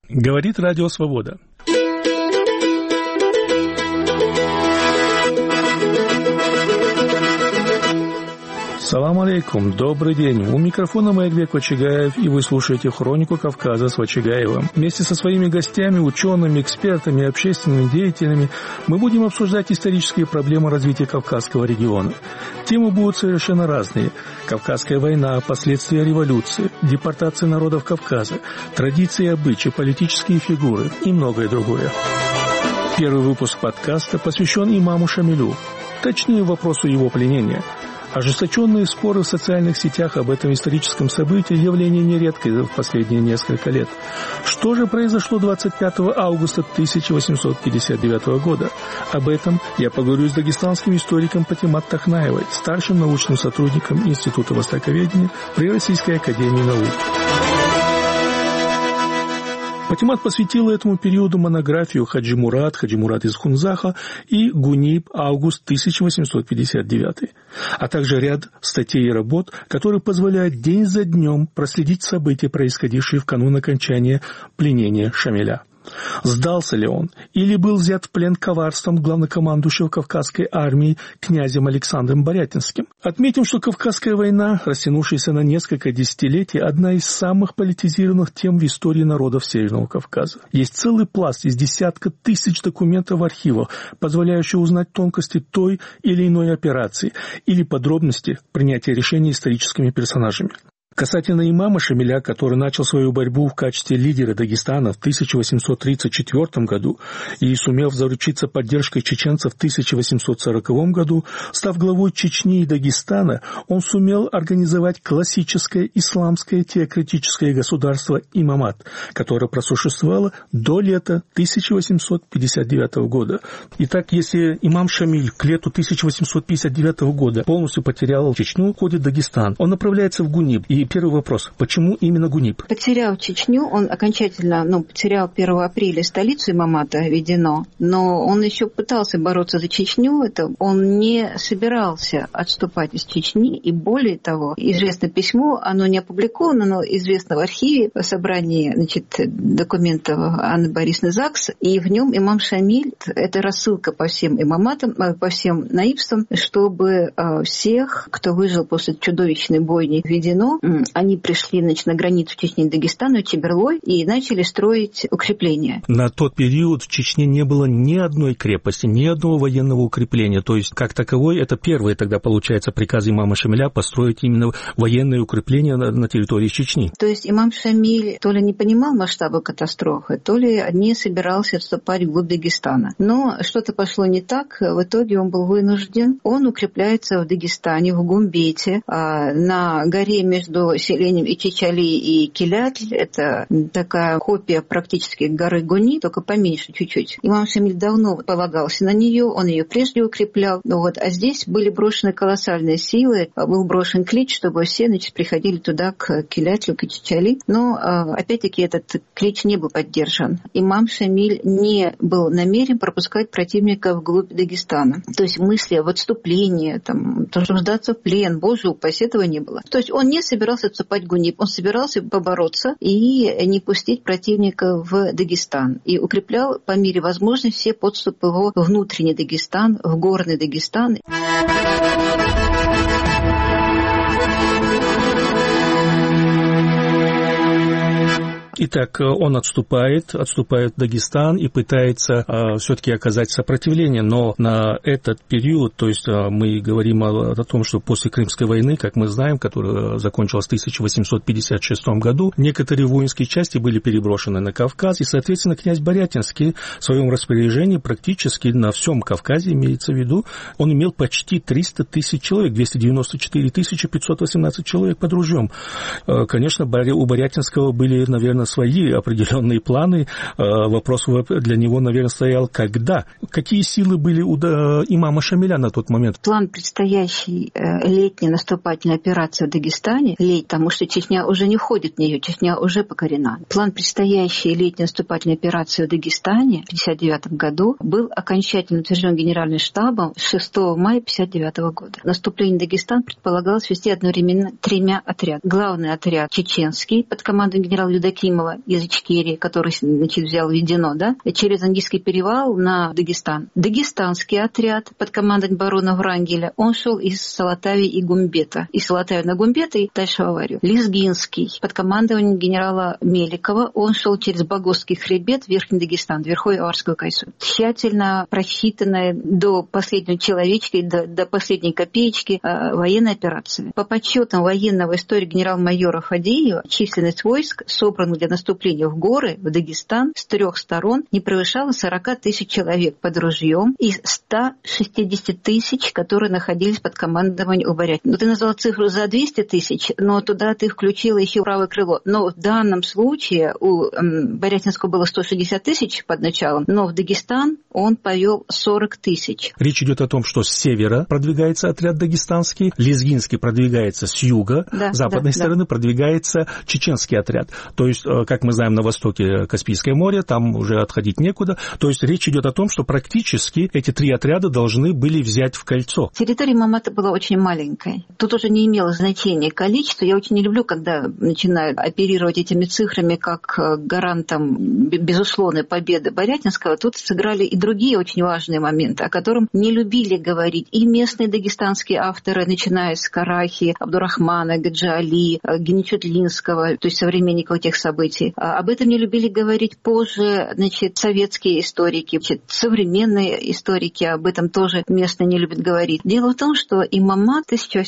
Говорит Радио Свобода. Салам алейкум, добрый день. У микрофона Маякбек Вачигаев, и вы слушаете «Хронику Кавказа» с Вачигаевым. Вместе со своими гостями, учеными, экспертами, общественными деятелями мы будем обсуждать исторические проблемы развития Кавказского региона. Темы будут совершенно разные. Кавказская война, последствия революции, депортация народов Кавказа, традиции и обычаи, политические фигуры и многое другое. Первый выпуск подкаста посвящен имаму Шамилю, точнее вопросу его пленения. Ожесточенные споры в социальных сетях об этом историческом событии – явление нередкое в последние несколько лет. Что же произошло 25 августа 1859 года? Об этом я поговорю с дагестанским историком Патимат Тахнаевой, старшим научным сотрудником Института востоковедения при Российской академии наук. Патимат посвятила этому периоду монографию Хаджи Мурат из Хунзаха и Гуниб август 1859, а также ряд статей и работ, которые позволяют день за днем проследить события, происходившие в канун окончания пленения Шамиля. Сдался ли он или был взят в плен коварством главнокомандующего Кавказской армии князем Александром Борятинским? Отметим, что Кавказская война, растянувшаяся на несколько десятилетий, одна из самых политизированных тем в истории народов Северного Кавказа. Есть целый пласт из десятка тысяч документов в архивах, позволяющих узнать тонкости той или иной операции или подробности принятия решений историческими персонажами. Касательно имама Шамиля, который начал свою борьбу в качестве лидера Дагестана в 1834 году и сумел заручиться поддержкой чеченцев в 1840 году, став главой Чечни и Дагестана, он сумел организовать классическое исламское теократическое государство имамат, которое просуществовало до лета 1859 года. Итак, если имам Шамиль к лету 1859 года полностью потерял Чечню, уходит в Дагестан, он направляется в Гуниб. И первый вопрос. Почему именно Гуниб? Потеряв Чечню, он окончательно, потерял 1 апреля столицу имамата Ведено, но он еще пытался бороться за Чечню, он не собирался отступать из Чечни, и более того, известно письмо, оно не опубликовано, но известно в архиве, в собрании, документов Анны Борисовны Закс, и в нем имам Шамиль, это рассылка по всем имаматам, по всем наибствам, чтобы всех, кто выжил после чудовищной бойни в Ведено, они пришли, на границу Чечни и Дагестана, Чеберлой, и начали строить укрепления. На тот период в Чечне не было ни одной крепости, ни одного военного укрепления. То есть, как таковой, это первый тогда, получается, приказ имама Шамиля построить именно военные укрепления на территории Чечни. То есть, имам Шамиль то ли не понимал масштаба катастрофы, то ли не собирался отступать вглубь Дагестана. Но что-то пошло не так. В итоге он был вынужден. Он укрепляется в Дагестане, в Гумбете, на горе между селением Ичичали и Килятль. Это такая копия практически горы Гуни, только поменьше чуть-чуть. Имам Шамиль давно полагался на нее, он ее прежде укреплял. А здесь были брошены колоссальные силы, был брошен клич, чтобы все приходили туда, к Килятлю, к Ичичали. Но, опять-таки, этот клич не был поддержан. Имам Шамиль не был намерен пропускать противника вглубь Дагестана. То есть мысли об отступлении, тоже сдаться в плен, боже упаси, этого не было. То есть он не собирался отступать в Гуниб, он собирался побороться и не пустить противника в Дагестан. И укреплял по мере возможности все подступы в внутренний Дагестан, в горный Дагестан. Итак, он отступает в Дагестан и пытается все-таки оказать сопротивление, но на этот период, то есть мы говорим о том, что после Крымской войны, как мы знаем, которая закончилась в 1856 году, некоторые воинские части были переброшены на Кавказ, и, соответственно, князь Борятинский в своем распоряжении практически на всем Кавказе, имеется в виду, он имел почти 300 тысяч человек, 294 518 человек под ружьем. Конечно, у Борятинского были, наверное, свои определенные планы. Вопрос для него, наверное, стоял, когда? Какие силы были у имама Шамиля на тот момент? План предстоящей летней наступательной операции в Дагестане, потому что Чечня уже не входит в нее, Чечня уже покорена. План предстоящей летней наступательной операции в Дагестане в 1959 году был окончательно утвержден Генеральным штабом 6 мая 1959 года. Наступление в Дагестан предполагалось вести одновременно 3 отрядами. Главный отряд чеченский под командой генерала Юдакимова Ибрагимова из Ичкерии, который, значит, взял Ведено, да, через Ангийский перевал на Дагестан. Дагестанский отряд под командой барона Врангеля, он шел из Салатави и Гумбета. Из Салатави на Гумбет и дальше в Аварию. Лезгинский под командованием генерала Меликова, он шел через Багосский хребет в Верхний Дагестан, Верховье Аварскую Кайсу. Тщательно просчитанная до последнего человечка, до последней копеечки военная операция. По подсчетам военного историка генерал-майора Фадеева, численность войск, собранных для наступления в горы, в Дагестан, с 3 сторон не превышала 40 тысяч человек под ружьем и 160 тысяч, которые находились под командованием у Борятина. Ты назвал цифру за 200 тысяч, но туда ты включила еще правое крыло. Но в данном случае у Борятинского было 160 тысяч под началом, но в Дагестан он повел 40 тысяч. Речь идет о том, что с севера продвигается отряд дагестанский, Лезгинский продвигается с юга, с западной стороны продвигается чеченский отряд. То есть, как мы знаем, на востоке Каспийское море, там уже отходить некуда. То есть речь идет о том, что практически эти 3 отряда должны были взять в кольцо. Территория Имамата была очень маленькой. Тут уже не имело значения количество. Я очень не люблю, когда начинают оперировать этими цифрами как гарантом безусловной победы Борятинского. Тут сыграли и другие очень важные моменты, о котором не любили говорить и местные дагестанские авторы, начиная с Карахи, Абдурахмана, Гаджи-Али, Геничутлинского, то есть современников этих событий. Об этом не любили говорить позже, значит, советские историки, значит, современные историки об этом тоже местные не любят говорить. Дело в том, что Имамат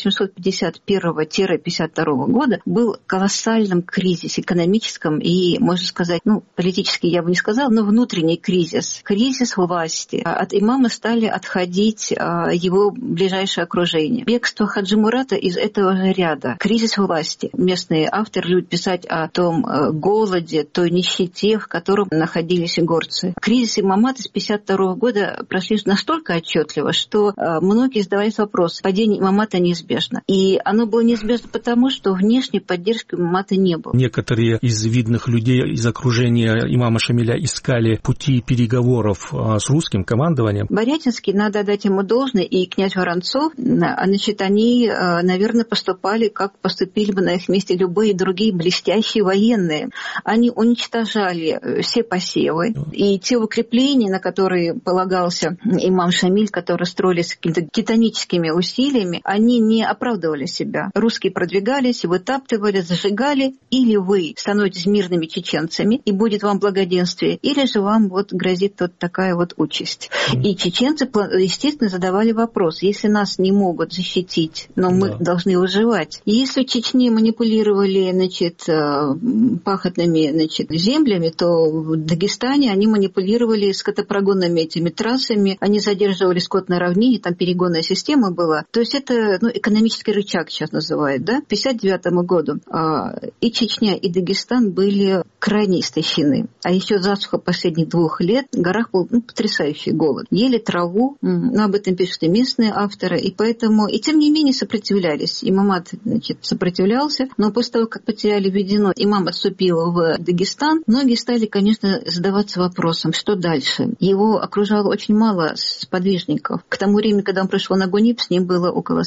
1851-52 года был в колоссальном кризисе экономическом и, можно сказать, политический я бы не сказала, но внутренний кризис. Кризис власти. От имама стали отходить его ближайшее окружение. Бегство Хаджи Мурата из этого же ряда. Кризис власти. Местные авторы любят писать о том голоде, той нищете, в котором находились горцы. Кризис Имамата с 1952 года прошли настолько отчетливо, что многие задавались вопрос, падение Имамата неизбежно. И оно было неизбежно потому, что внешней поддержки Имамата не было. Некоторые из видных людей из окружения имама Шамиля искали пути переговоров с русским командованием. Борятинский, надо отдать ему должное, и князь Воронцов, значит, они, наверное, поступали, как поступили бы на их месте любые другие блестящие военные. Они уничтожали все посевы, и те укрепления, на которые полагался имам Шамиль, которые строились какими-то титаническими усилиями, они не оправдывали себя. Русские продвигались, вытаптывали, зажигали, или вы становитесь мирными чеченцами, и будет вам благоденствие, или же вам вот грозит вот такая вот участь. И чеченцы, естественно, задавали вопрос, если нас не могут защитить, но мы должны выживать. Если в Чечне манипулировали, значит, пахотными, значит, землями, то в Дагестане они манипулировали скотопрогонными этими трассами, они задерживали скот на равнине, там перегонная система была. То есть это экономический рычаг сейчас называют, да? К 1959 году и Чечня, и Дагестан были крайне истощены. А еще засуха последних 2 лет, в горах был потрясающий голод. Ели траву, об этом пишут и местные авторы, и поэтому, и тем не менее сопротивлялись. Имамат, значит, сопротивлялся, но после того, как потеряли Ведено, имам отступил в Дагестан, многие стали, конечно, задаваться вопросом, что дальше. Его окружало очень мало сподвижников. К тому времени, когда он пришел на Гуниб, с ним было около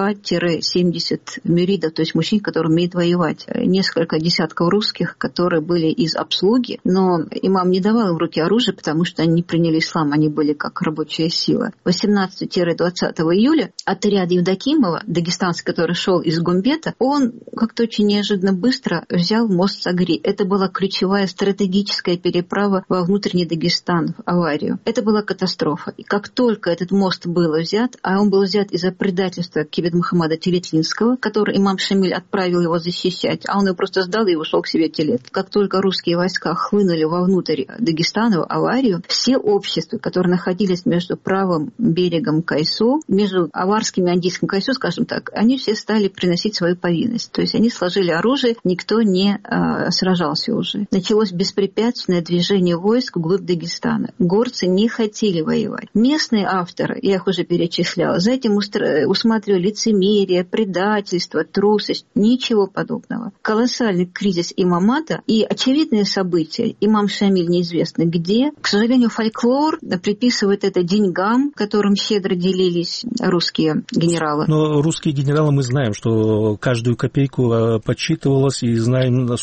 40-70 мюридов, то есть мужчин, которые умеют воевать. Несколько десятков русских, которые были из обслуги, но имам не давал им в руки оружие, потому что они не приняли ислам, они были как рабочая сила. 18-20 июля отряд Евдокимова, дагестанский, который шел из Гумбета, он как-то очень неожиданно быстро взял мост Сагри. Это была ключевая стратегическая переправа во внутренний Дагестан, в Аварию. Это была катастрофа. И как только этот мост был взят, а он был взят из-за предательства Кибет Мухаммада Телетлинского, который имам Шамиль отправил его защищать, а он его просто сдал и ушел к себе Телет. Как только русские войска хлынули вовнутрь Дагестана, в Аварию, все общества, которые находились между правым берегом Кайсу, между аварским и андийским Кайсу, скажем так, они все стали приносить свою повинность. То есть они сложили оружие, никто не сражался уже. Началось беспрепятственное движение войск вглубь Дагестана. Горцы не хотели воевать. Местные авторы, я их уже перечисляла, за этим усматривали лицемерие, предательство, трусость. Ничего подобного. Колоссальный кризис имамата и очевидные события. Имам Шамиль неизвестно где. К сожалению, фольклор приписывает это деньгам, которым щедро делились русские генералы. Но русские генералы, мы знаем, что каждую копейку подсчитывалось, и знаем, насколько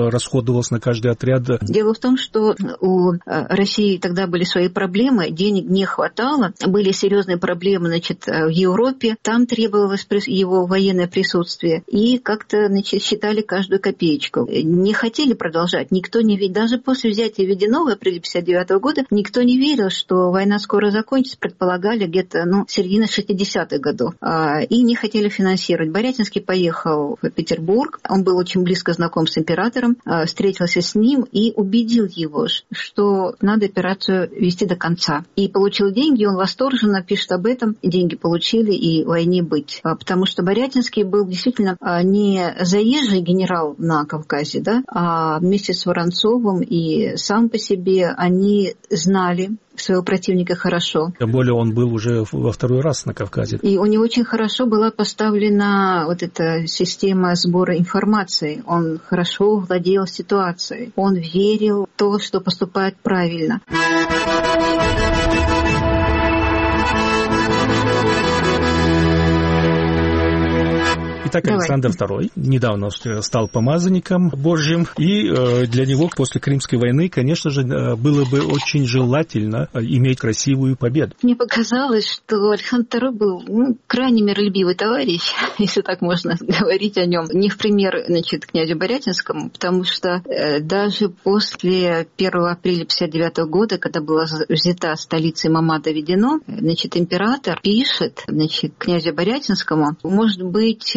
расходовалось на каждый отряд? Дело в том, что у России тогда были свои проблемы, денег не хватало, были серьезные проблемы, значит, в Европе, там требовалось его военное присутствие, и как-то, значит, считали каждую копеечку. Не хотели продолжать, никто не верил, даже после взятия Веденова в апреле 1959 года, никто не верил, что война скоро закончится, предполагали где-то, середина 60-х годов, и не хотели финансировать. Борятинский поехал в Петербург, он был очень близко знаком с императором, встретился с ним и убедил его, что надо операцию вести до конца. И получил деньги, он восторженно пишет об этом, деньги получили и войне быть. Потому что Борятинский был действительно не заезжий генерал на Кавказе, да, а вместе с Воронцовым и сам по себе они знали своего противника хорошо. Тем более он был уже во второй раз на Кавказе. И у него очень хорошо была поставлена вот эта система сбора информации. Он хорошо владел ситуацией. Он верил в то, что поступает правильно. Итак, Александр II недавно стал помазанником Божьим, и для него после Крымской войны, конечно же, было бы очень желательно иметь красивую победу. Мне показалось, что Александр II был крайне миролюбивый товарищ, если так можно говорить о нем. Не в пример, значит, князю Борятинскому, потому что даже после 1 апреля 1959 года, когда была взята столица Мамада Ведено, значит, император пишет, значит, князю Борятинскому, может быть,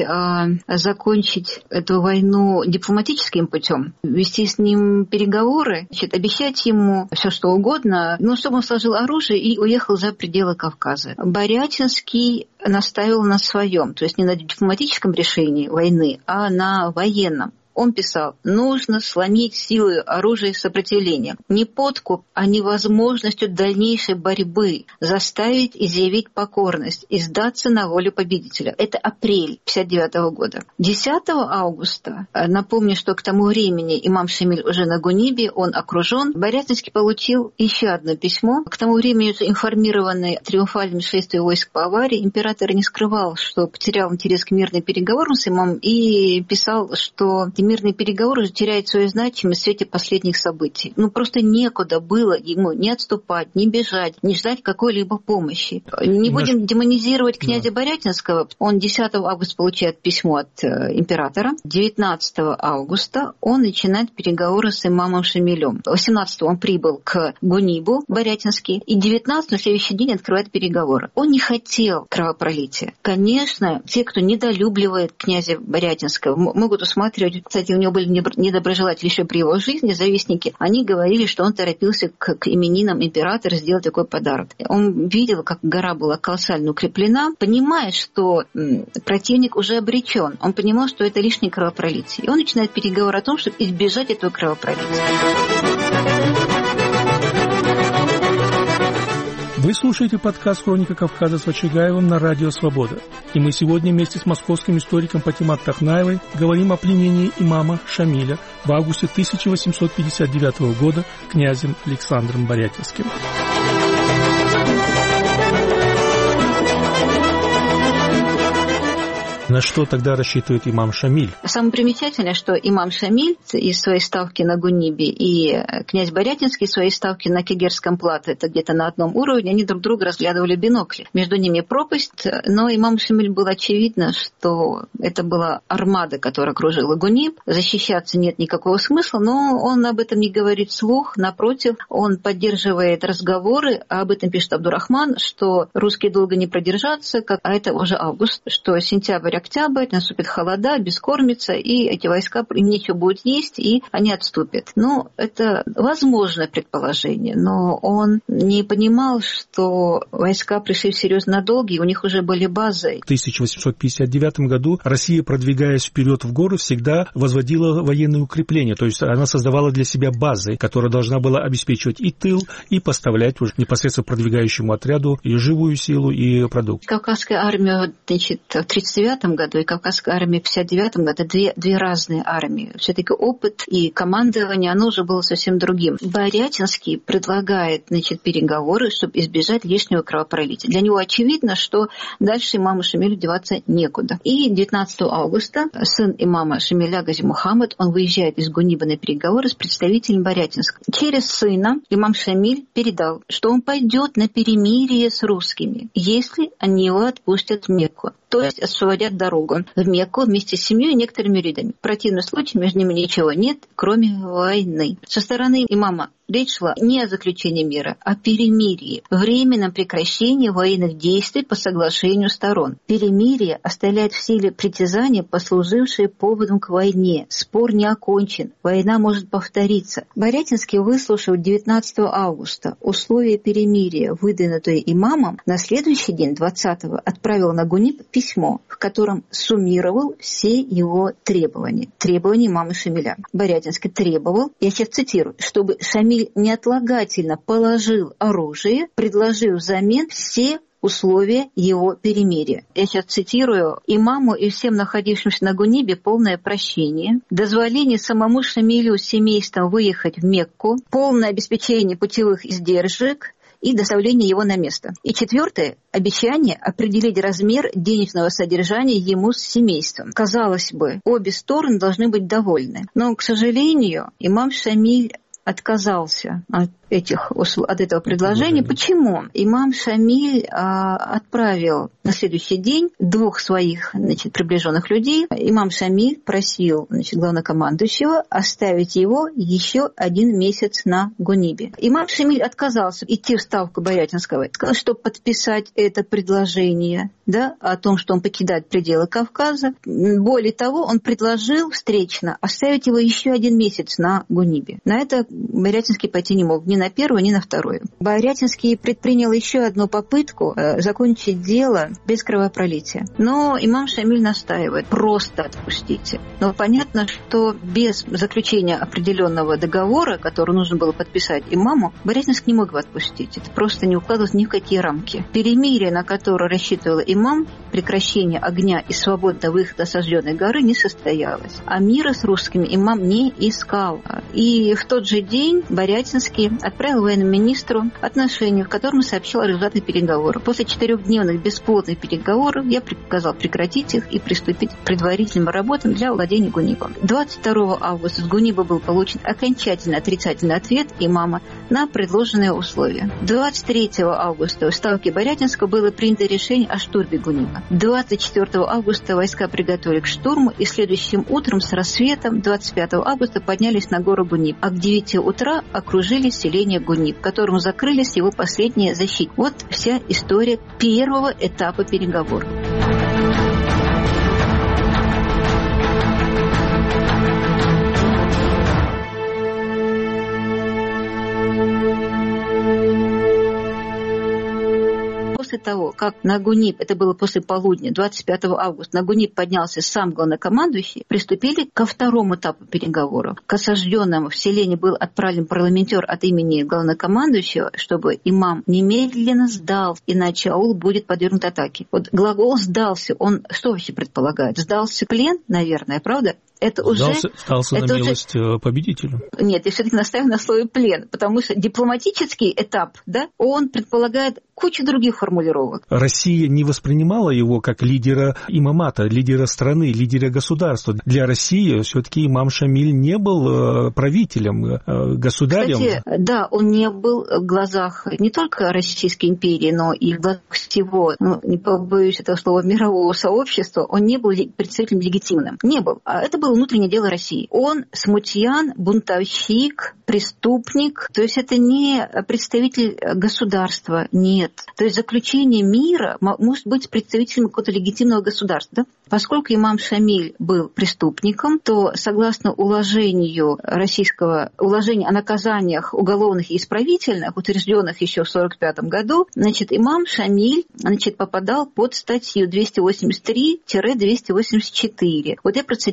закончить эту войну дипломатическим путем, вести с ним переговоры, значит, обещать ему все что угодно, чтобы он сложил оружие и уехал за пределы Кавказа. Борятинский настаивал на своем, то есть не на дипломатическом решении войны, а на военном. Он писал, нужно сломить силой оружия и сопротивления. Не подкуп, а невозможностью дальнейшей борьбы заставить изъявить покорность и сдаться на волю победителя. Это апрель 1959 года. 10 августа, напомню, что к тому времени имам Шамиль уже на Гунибе, он окружен, Борятинский получил еще одно письмо. К тому времени, информированный триумфальным шествием войск по Аварии, император не скрывал, что потерял интерес к мирным переговорам с имамом и писал, что мирные переговоры уже теряют свою значимость в свете последних событий. Просто некуда было ему не отступать, не бежать, не ждать какой-либо помощи. Не будем демонизировать князя Борятинского. Он 10 августа получает письмо от императора. 19 августа он начинает переговоры с имамом Шамилем. 18 он прибыл к Гунибу, Борятинский, и 19 на следующий день открывает переговоры. Он не хотел кровопролития. Конечно, те, кто недолюбливает князя Борятинского, могут усматривать. Кстати, у него были недоброжелатели еще при его жизни, завистники. Они говорили, что он торопился к именинам императора сделать такой подарок. Он видел, как гора была колоссально укреплена, понимая, что противник уже обречен. Он понимал, что это лишнее кровопролитие. И он начинает переговоры о том, чтобы избежать этого кровопролития. Вы слушаете подкаст «Хроника Кавказа» с Вачигаевым на Радио Свобода. И мы сегодня вместе с московским историком Патимат Тахнаевой говорим о пленении имама Шамиля в августе 1859 года князем Александром Борятинским. На что тогда рассчитывает имам Шамиль? Самое примечательное, что имам Шамиль из своей ставки на Гунибе и князь Борятинский из своей ставки на Кегерском плато, это где-то на одном уровне, они друг друга разглядывали в бинокле. Между ними пропасть, но имам Шамиль было очевидно, что это была армада, которая окружила Гуниб. Защищаться нет никакого смысла, но он об этом не говорит вслух. Напротив, он поддерживает разговоры, а об этом пишет Абдурахман, что русские долго не продержатся, а это уже август, что сентябрь, октябрь, наступит холода, бескормица, и эти войска им нечего будет есть, и они отступят. Это возможное предположение, но он не понимал, что войска пришли всерьез надолго, и у них уже были базы. В 1859 году Россия, продвигаясь вперед в горы, всегда возводила военные укрепления, то есть она создавала для себя базы, которая должна была обеспечивать и тыл, и поставлять уже непосредственно продвигающему отряду и живую силу, и продукт. Кавказская армия, в 1939 году и Кавказская армия в 59 году — две разные армии. Все-таки опыт и командование, оно уже было совсем другим. Борятинский предлагает, переговоры, чтобы избежать лишнего кровопролития. Для него очевидно, что дальше имаму Шамилю деваться некуда. И 19 августа сын имама Шамиля Гази Мухаммад, он выезжает из Гуниба на переговоры с представителем Борятинска. Через сына имам Шамиль передал, что он пойдет на перемирие с русскими, если они его отпустят в Мекку. То есть освободят дорогу в Мекку вместе с семьей и некоторыми рядами. В противном случае между ними ничего нет, кроме войны. Со стороны имама речь шла не о заключении мира, а о перемирии, временном прекращении военных действий по соглашению сторон. Перемирие оставляет в силе притязания, послужившие поводом к войне. Спор не окончен, война может повториться. Борятинский, выслушав 19 августа условия перемирия, выдвинутые имамом, на следующий день, 20-го, отправил на Гуниб письмо, в котором суммировал все его требования имама Шамиля. Борятинский требовал, я сейчас цитирую, чтобы Шамиль неотлагательно положил оружие, предложив взамен все условия его перемирия. Я сейчас цитирую: имаму и всем находившимся на Гунибе полное прощение, дозволение самому Шамилю с семейством выехать в Мекку, полное обеспечение путевых издержек и доставление его на место. И 4. Обещание определить размер денежного содержания ему с семейством. Казалось бы, обе стороны должны быть довольны. Но, к сожалению, имам Шамиль отказался от этого предложения. Почему? Имам Шамиль отправил на следующий день 2 своих приближенных людей. Имам Шамиль просил главнокомандующего оставить его еще 1 месяц на Гунибе. Имам Шамиль отказался идти в ставку Борятинского, сказал, чтобы подписать это предложение, о том, что он покидает пределы Кавказа. Более того, он предложил встречно оставить его еще 1 месяц на Гунибе. На это Борятинский пойти не мог ни на первую, ни на вторую. Борятинский предпринял еще одну попытку закончить дело без кровопролития. Но имам Шамиль настаивает: просто отпустите. Но понятно, что без заключения определенного договора, который нужно было подписать имаму, Борятинский не мог его отпустить. Это просто не укладывалось ни в какие рамки. Перемирие, на которое рассчитывал имам, прекращение огня и свободного выхода с осажденной горы, не состоялось. А мира с русскими имам не искал. И в тот же день Борятинский отправил военному министру отношение, в котором сообщил о результатах переговоров. После 4-дневных бесплодных переговоров я приказал прекратить их и приступить к предварительным работам для владения Гунибом. 22 августа с Гуниба был получен окончательно отрицательный ответ имама на предложенные условия. 23 августа в ставке Борятинского было принято решение о штурме Гуниба. 24 августа войска приготовили к штурму и следующим утром с рассветом 25 августа поднялись на гору Гуниб, а к 9 утра окружили селение Гуниб, которому закрылись его последние защиты. Вот вся история первого этапа переговоров. После того, как на Гуниб, это было после полудня, 25 августа, на Гуниб поднялся сам главнокомандующий, приступили ко второму этапу переговоров. К осажденному в селении был отправлен парламентер от имени главнокомандующего, чтобы имам немедленно сдал, иначе аул будет подвергнут атаке. Вот глагол «сдался», он что вообще предполагает? Сдался плен, наверное, правда? Это сдался на милость победителю. Нет, я все-таки настаиваю на слове «плен», потому что дипломатический этап, он предполагает кучу других формулировок. Россия не воспринимала его как лидера имамата, лидера страны, лидера государства. Для России все-таки имам Шамиль не был правителем, государем. Кстати, он не был в глазах не только Российской империи, но и в глазах всего, не побоюсь этого слова, мирового сообщества, он не был представителем легитимным. Не был. А это было внутреннее дело России. Он смутьян, бунтовщик, преступник. То есть это не представитель государства, нет. То есть заключение мира может быть представителем какого-то легитимного государства. Поскольку имам Шамиль был преступником, то согласно уложению российского, уложению о наказаниях уголовных и исправительных, утвержденных еще в 1945 году, имам Шамиль попадал под статью 283-284. Вот я процитирую.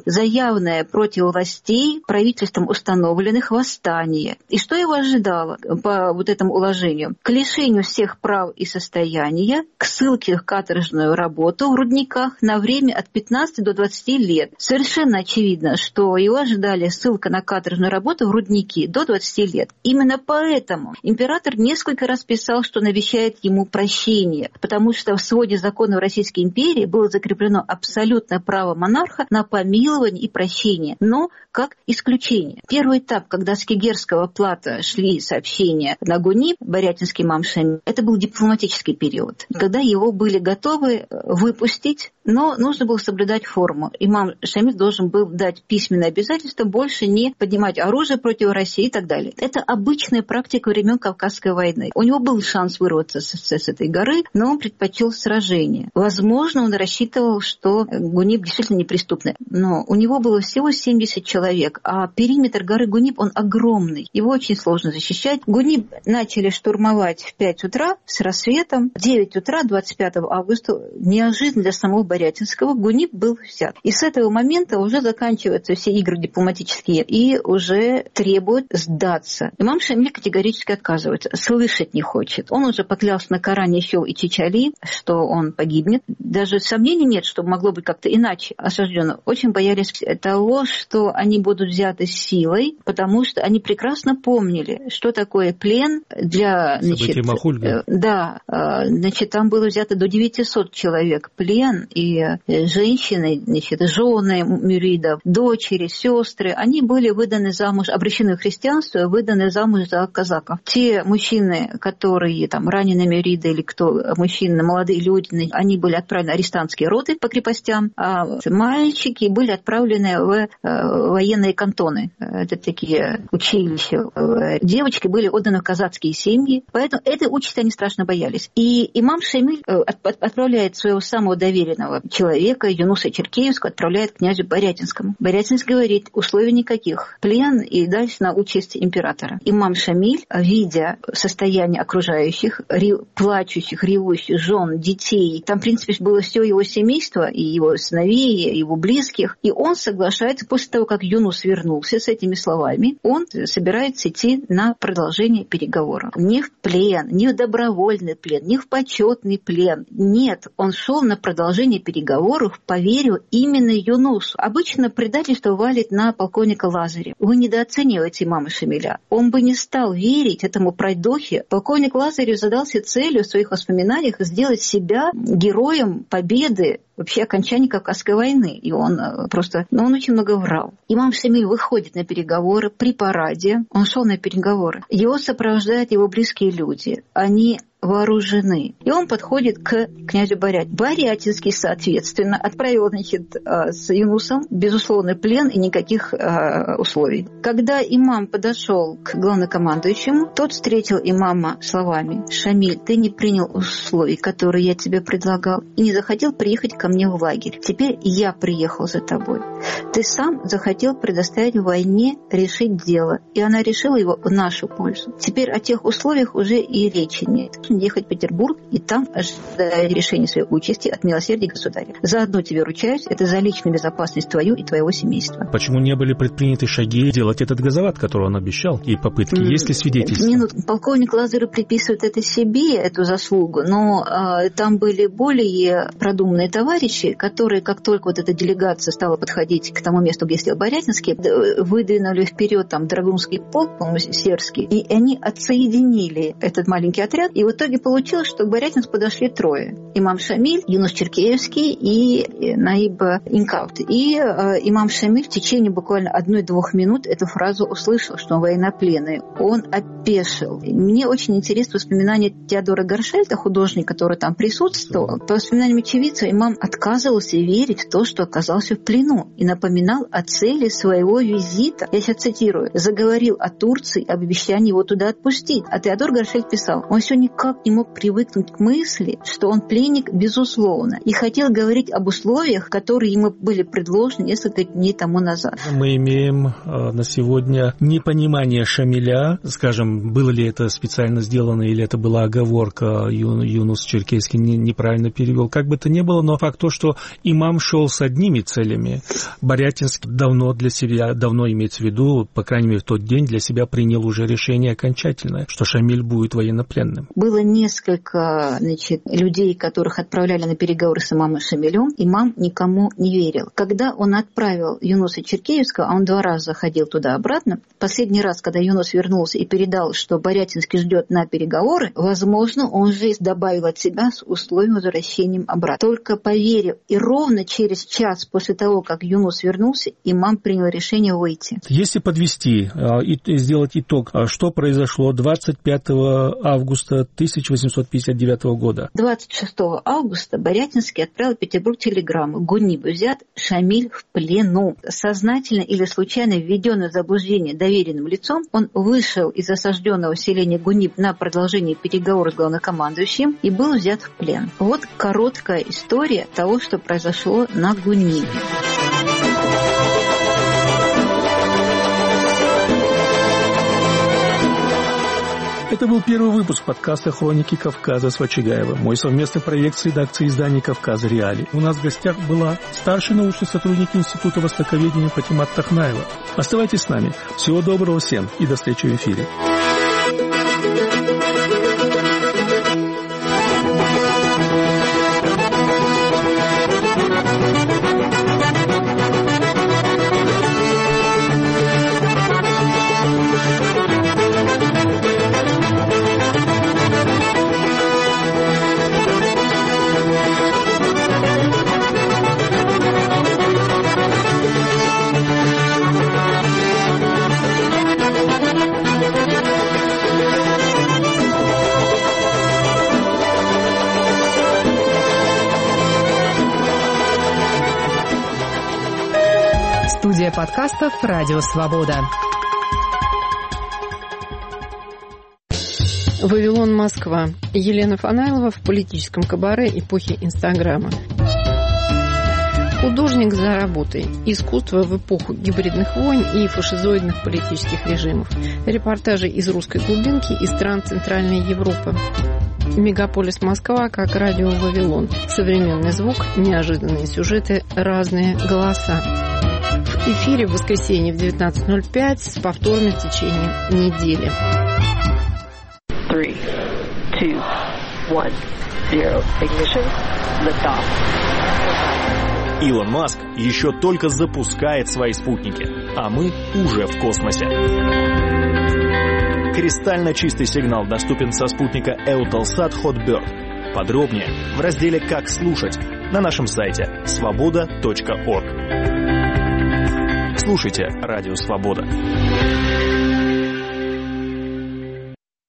за явное против властей правительством установленных восстание. И что его ожидало по вот этому уложению? К лишению всех прав и состояния, к ссылке в каторжную работу в рудниках на время от 15 до 20 лет. Совершенно очевидно, что его ожидали ссылка на каторжную работу в рудники до 20 лет. Именно поэтому император несколько раз писал, что он обещает ему прощение, потому что в своде законов Российской империи было закреплено абсолютное право монарха на помилование и прощение, но как исключение. Первый этап, когда с Кегерского плато шли сообщения на Гуниб, Борятинский имам Шамиль, это был дипломатический период, когда его были готовы выпустить, но нужно было соблюдать форму. Имам Шамиль должен был дать письменное обязательство больше не поднимать оружие против России и так далее. Это обычная практика времен Кавказской войны. У него был шанс вырваться с этой горы, но он предпочел сражение. Возможно, он рассчитывал, что Гуниб действительно неприступный. Но у него было всего 70 человек, а периметр горы Гуниб, он огромный. Его очень сложно защищать. Гуниб начали штурмовать в 5 утра с рассветом. В 9 утра 25 августа неожиданно для самого Борятинского Гуниб был взят. И с этого момента уже заканчиваются все игры дипломатические и уже требуют сдаться. Имам Шамиль категорически отказывается, слышать не хочет. Он уже поклялся на Коране еще и Чичали, что он погибнет. Даже сомнений нет, что могло быть как-то иначе осаждено. Очень боялись того, что они будут взяты силой, потому что они прекрасно помнили, что такое плен для... События Махульга. Да, значит, там было взято до 900 человек плен, и женщины, значит, жены мюридов, дочери, сестры, они были выданы замуж, обращены в христианство, выданы замуж за казаков. Те мужчины, которые там раненые мюриды или кто, мужчины, молодые люди, они были отправлены в арестантские роты по крепостям, а мальчики были отправлены в военные кантоны. Это такие училища. Девочки были отданы в казацкие семьи, поэтому этой участи они страшно боялись. И имам Шамиль отправляет своего самого доверенного человека, Юнуса Черкеевского, отправляет к князю Борятинскому. Борятинский говорит, условий никаких. Плен и дальше на участь императора. Имам Шамиль, видя состояние окружающих, плачущих, ревущих жен, детей, там, в принципе, было все его семейство, и его сыновей, и его близких, и он соглашается, после того, как Юнус вернулся с этими словами, он собирается идти на продолжение переговоров. Не в плен, не в добровольный плен, не в почетный плен. Нет, он шел на продолжение переговоров, поверил именно Юнусу. Обычно предательство валит на полковника Лазаря. Вы недооцениваете имама Шамиля. Он бы не стал верить этому пройдохе. Полковник Лазарев задался целью в своих воспоминаниях сделать себя героем победы, вообще окончания Кавказской войны. И он просто... он очень много врал. Имам Шамиль выходит на переговоры при параде. Он шел на переговоры. Его сопровождают его близкие люди. Они вооружены. И он подходит к князю Борятинскому. Борятинский, соответственно, отправил, значит, с Юнусом безусловный плен и никаких условий. Когда имам подошел к главнокомандующему, тот встретил имама словами: «Шамиль, ты не принял условий, которые я тебе предлагал, и не захотел приехать ко мне в лагерь. Теперь я приехал за тобой. Ты сам захотел предоставить войне решить дело, и она решила его в нашу пользу. Теперь о тех условиях уже и речи нет. Ехать в Петербург и там ожидать решения своей участи от милосердия государя. Заодно тебе ручаюсь, это за личную безопасность твою и твоего семейства». Почему не были предприняты шаги делать этот газоват, который он обещал, и попытки? Есть ли свидетельства? Полковник Лазарев приписывает это себе, эту заслугу, но там были более продуманные товарищи, которые, как только вот эта делегация стала подходить к тому месту, где сидел Борятинский, выдвинули вперед там Драгунский полк, по-моему, Серский, и они отсоединили этот маленький отряд, и в итоге получилось, что к Борятинску подошли трое. Имам Шамиль, Юнус Черкеевский и Наиб Инкаут. И имам Шамиль в течение буквально 1-2 минут эту фразу услышал, что он военнопленный. Он опешил. Мне очень интересно воспоминания Теодора Горшельта, художника, который там присутствовал. По воспоминаниям очевидца, имам отказывался верить в то, что оказался в плену, и напоминал о цели своего визита. Я сейчас цитирую. «Заговорил о Турции, об обещании его туда отпустить». А Теодор Горшельт писал: «Он все никак не мог привыкнуть к мысли, что он пленник денег, безусловно, и хотел говорить об условиях, которые ему были предложены несколько дней тому назад. Мы имеем на сегодня непонимание Шамиля, скажем, было ли это специально сделано или это была оговорка, Юнус Черкесский неправильно перевел. Как бы то ни было, но факт то, что имам шел с одними целями. Барятинск давно имеется в виду, по крайней мере в тот день, для себя принял уже решение окончательное, что Шамиль будет военнопленным. Было несколько людей, которых отправляли на переговоры с имамом Шамилем. Имам никому не верил. Когда он отправил Юнуса Черкеевского, а он 2 раза ходил туда-обратно, последний раз, когда Юнус вернулся и передал, что Барятинский ждет на переговоры, возможно, он же добавил от себя с условием возвращения обратно. Только поверив, и ровно через час после того, как Юнус вернулся, имам принял решение выйти. Если подвести и сделать итог, что произошло 25 августа 1859 года? 26 августа Барятинский отправил в Петербург телеграмму: Гуниб взят, Шамиль в плену. Сознательно или случайно введенный в заблуждение доверенным лицом, он вышел из осажденного селения Гуниб на продолжение переговоров с главнокомандующим и был взят в плен. Вот короткая история того, что произошло на Гунибе. Это был первый выпуск подкаста «Хроники Кавказа» с Вачигаевым. Мой совместный проект с редакцией издания «Кавказ Реалии». У нас в гостях была старший научный сотрудник Института востоковедения Патимат Тахнаева. Оставайтесь с нами. Всего доброго всем и до встречи в эфире. Студия подкастов «Радио Свобода». Вавилон, Москва. Елена Фанайлова в политическом кабаре эпохи Инстаграма. Художник за работой. Искусство в эпоху гибридных войн и фашизоидных политических режимов. Репортажи из русской глубинки и стран Центральной Европы. Мегаполис Москва как радио Вавилон. Современный звук, неожиданные сюжеты, разные голоса. В эфире в воскресенье в 19:05 с повторами в течение недели. 3, 2, 1, 0. Ignition. Lift-off. Илон Маск еще только запускает свои спутники, а мы уже в космосе. Кристально чистый сигнал доступен со спутника Eutelsat Hotbird. Подробнее в разделе «Как слушать» на нашем сайте svoboda.org. Слушайте «Радио Свобода».